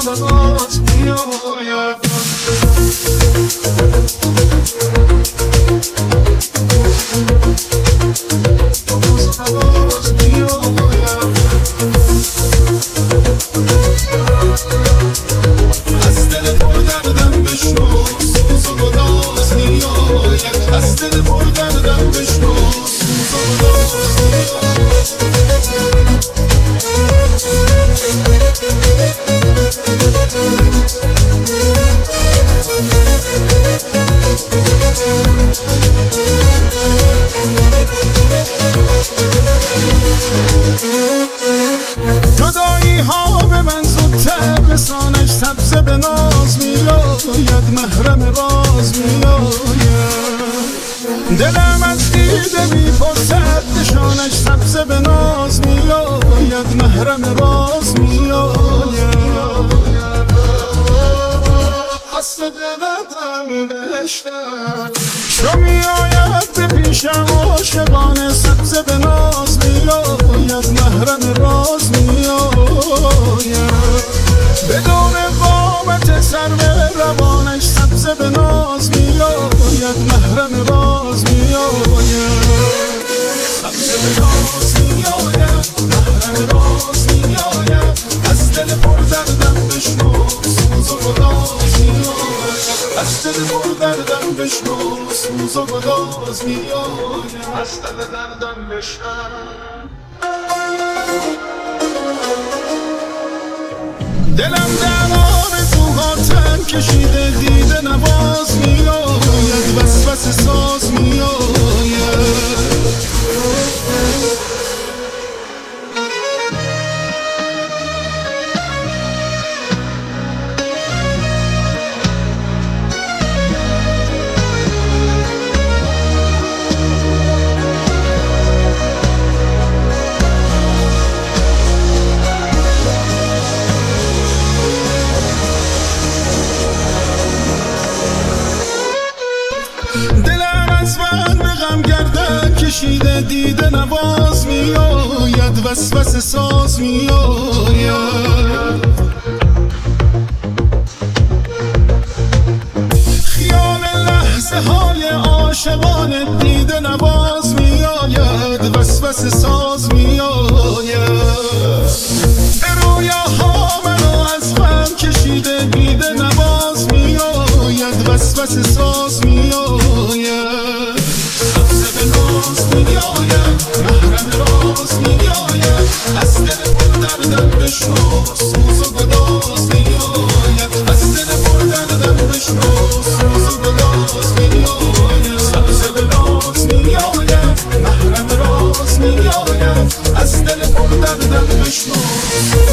باز میآید. از دل پر دردم بشنو سوز و گداز میآید. از دل پر دردم بشنو سوز و گداز میآید. جدایی ها به من زودتر رسانش سبزه به ناز میآید. محرم راز میآید. دلم از دیده میپرسد نشانش سبزه به ناز میآید. محرم راز میآید. حسن دلم بهشتم چو میآید به پیشم عاشقانه سبزه به ناز میآید. محرم راز میآید. بدون قامت سرو روانش سبزه به ناز میآید. محرم راز میآید. سبزه به ناز میآید. محرم راز میآید. از دل پر دردم بشنو سوز و گداز میآید. از دل پر دردم بشنو سوز و گداز میآید. از دل دردم بشنو. دلم در آرزوها تن کشیده دیده نواز میآید. وسوسه ساز میآید. دلم از من به غم گردن کشیده دیده نواز میآید. وسوسه ساز میآید. خیال لحظه های عاشقانه دیده نواز میآید. وسوسه ساز میآید. به رویاها منو از غم کشیده دیده نواز میآید. وسوسه ساز میآید. سبزه به ناز میآید. محرم راز میآید. از دل پر دردم بشنو سوز و گداز میآید. از دل پر دردم بشنو سوز و گداز میآید. سبزه به ناز میآید. محرم راز میآید. از دل پر دردم بشنو